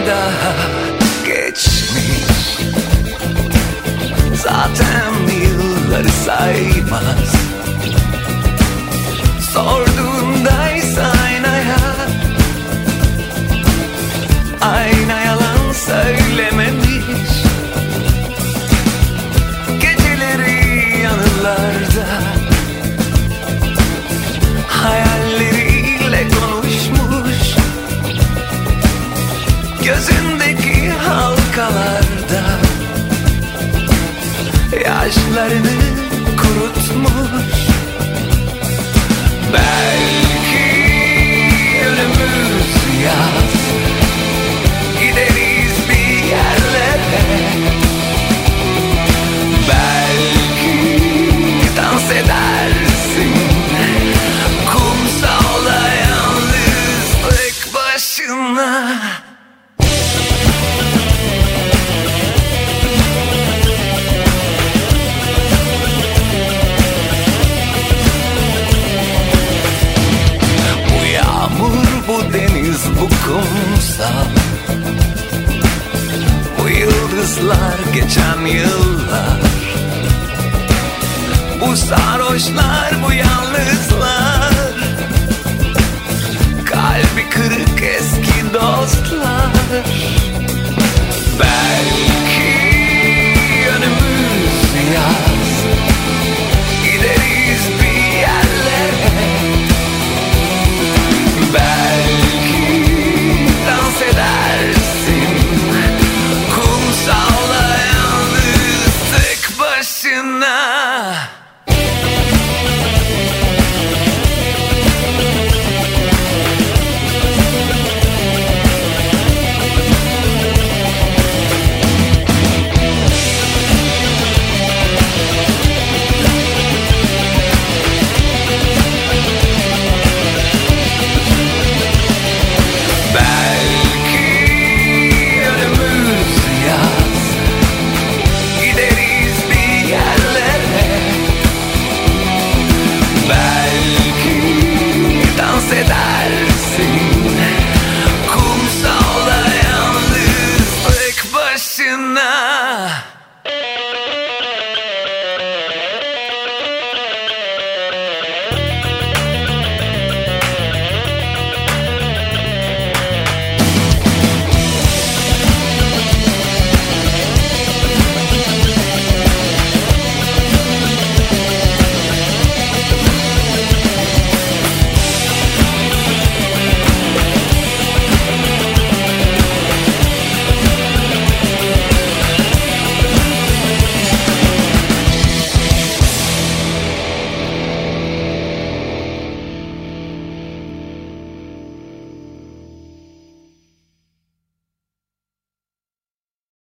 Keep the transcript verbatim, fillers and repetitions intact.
daha geçmiş. Zaten yılları saymaz. Sorduğundaysa aynaya, ayna yalan söylememiş. Geceleri yanılarda hayalleriyle konuşmuş. Gözündeki halkalarda yaşlarını kurutmuş. Belki önümüz yaz, gideriz bir yerlere. Belki dans edersin kumsalda yalnız tek başına. Bu deniz, bu kumsal, bu yıldızlar, geçen yıllar, bu sarhoşlar, bu yalnızlar, kalbi kırık eski dostlar.